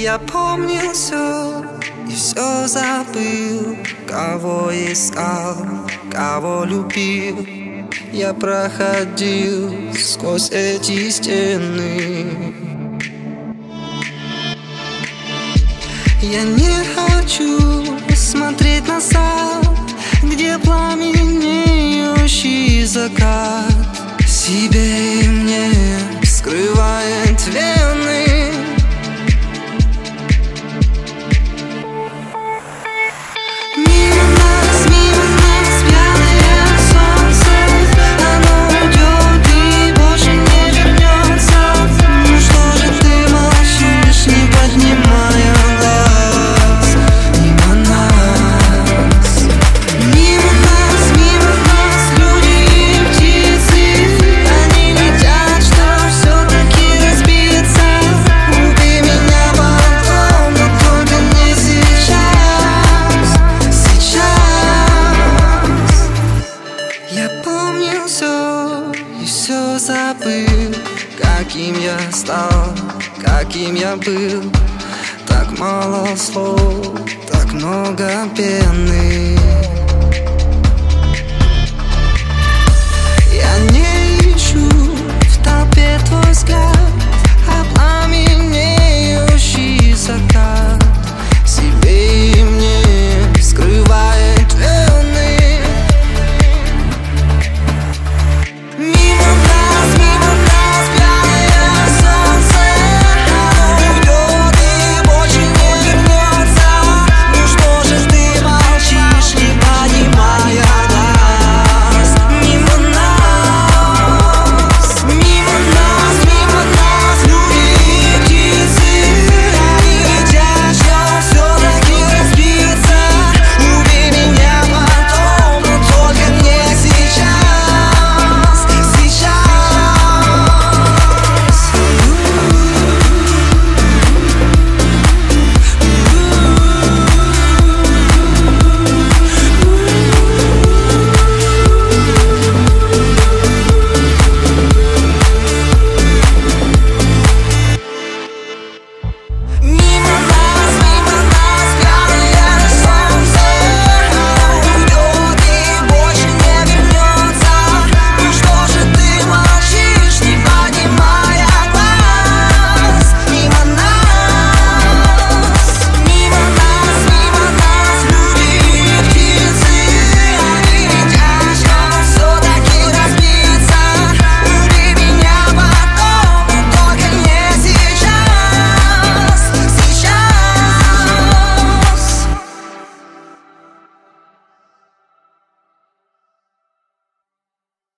Я помнил все и все забыл. Кого искал, кого любил. Я проходил сквозь эти стены. Я не хочу смотреть назад, где пламенеющий закат себе и мне скрывает вены. Мимо нас пьяное солнце, оно уйдет и больше не вернется. Ну что же ты молчишь, не поднимая глаз? Мимо нас люди и птицы, они летят, что все-таки разбиться. Убей меня потом, но только не сейчас. Я помнил все и все забыл. Каким я стал, каким я был. Так мало слов, так много пены.